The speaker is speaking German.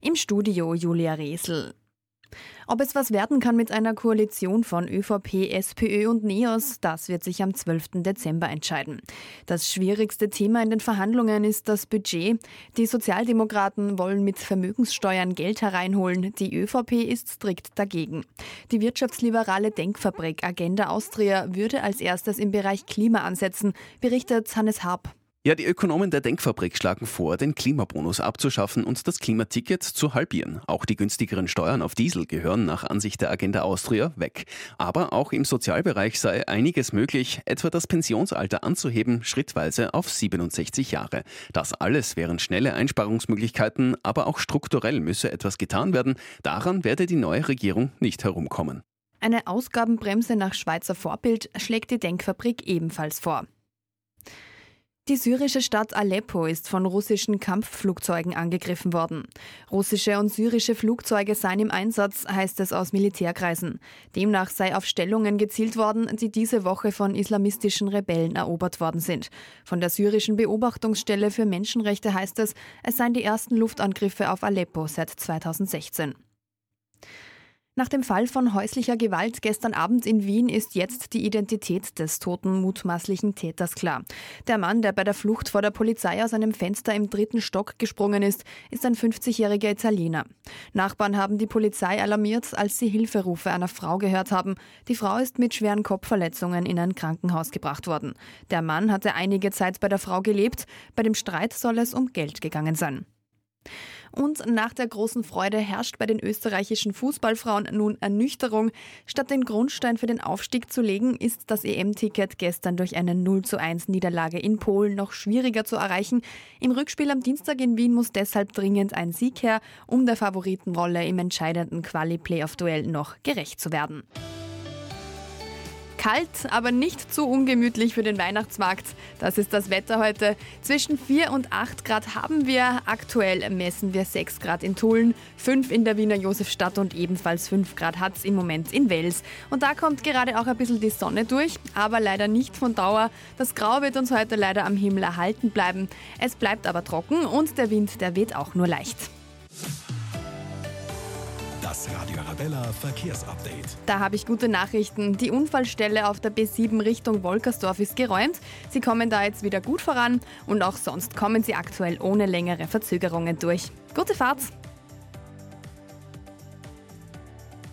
Im Studio Julia Resl. Ob es was werden kann mit einer Koalition von ÖVP, SPÖ und NEOS, das wird sich am 12. Dezember entscheiden. Das schwierigste Thema in den Verhandlungen ist das Budget. Die Sozialdemokraten wollen mit Vermögenssteuern Geld hereinholen, die ÖVP ist strikt dagegen. Die wirtschaftsliberale Denkfabrik Agenda Austria würde als erstes im Bereich Klima ansetzen, berichtet Hannes Harp. Ja, die Ökonomen der Denkfabrik schlagen vor, den Klimabonus abzuschaffen und das Klimaticket zu halbieren. Auch die günstigeren Steuern auf Diesel gehören nach Ansicht der Agenda Austria weg. Aber auch im Sozialbereich sei einiges möglich, etwa das Pensionsalter anzuheben, schrittweise auf 67 Jahre. Das alles wären schnelle Einsparungsmöglichkeiten, aber auch strukturell müsse etwas getan werden. Daran werde die neue Regierung nicht herumkommen. Eine Ausgabenbremse nach Schweizer Vorbild schlägt die Denkfabrik ebenfalls vor. Die syrische Stadt Aleppo ist von russischen Kampfflugzeugen angegriffen worden. Russische und syrische Flugzeuge seien im Einsatz, heißt es aus Militärkreisen. Demnach sei auf Stellungen gezielt worden, die diese Woche von islamistischen Rebellen erobert worden sind. Von der syrischen Beobachtungsstelle für Menschenrechte heißt es seien die ersten Luftangriffe auf Aleppo seit 2016. Nach dem Fall von häuslicher Gewalt gestern Abend in Wien ist jetzt die Identität des toten mutmaßlichen Täters klar. Der Mann, der bei der Flucht vor der Polizei aus einem Fenster im 3. Stock gesprungen ist ein 50-jähriger Italiener. Nachbarn haben die Polizei alarmiert, als sie Hilferufe einer Frau gehört haben. Die Frau ist mit schweren Kopfverletzungen in ein Krankenhaus gebracht worden. Der Mann hatte einige Zeit bei der Frau gelebt. Bei dem Streit soll es um Geld gegangen sein. Und nach der großen Freude herrscht bei den österreichischen Fußballfrauen nun Ernüchterung. Statt den Grundstein für den Aufstieg zu legen, ist das EM-Ticket gestern durch eine 0:1 Niederlage in Polen noch schwieriger zu erreichen. Im Rückspiel am Dienstag in Wien muss deshalb dringend ein Sieg her, um der Favoritenrolle im entscheidenden Quali-Playoff-Duell noch gerecht zu werden. Kalt, aber nicht zu ungemütlich für den Weihnachtsmarkt. Das ist das Wetter heute. Zwischen 4 und 8 Grad haben wir. Aktuell messen wir 6 Grad in Tulln, 5 in der Wiener Josefstadt und ebenfalls 5 Grad hat es im Moment in Wels. Und da kommt gerade auch ein bisschen die Sonne durch, aber leider nicht von Dauer. Das Grau wird uns heute leider am Himmel erhalten bleiben. Es bleibt aber trocken und der Wind, der weht auch nur leicht. Das Radio Arabella Verkehrsupdate. Da habe ich gute Nachrichten. Die Unfallstelle auf der B7 Richtung Wolkersdorf ist geräumt. Sie kommen da jetzt wieder gut voran und auch sonst kommen Sie aktuell ohne längere Verzögerungen durch. Gute Fahrt!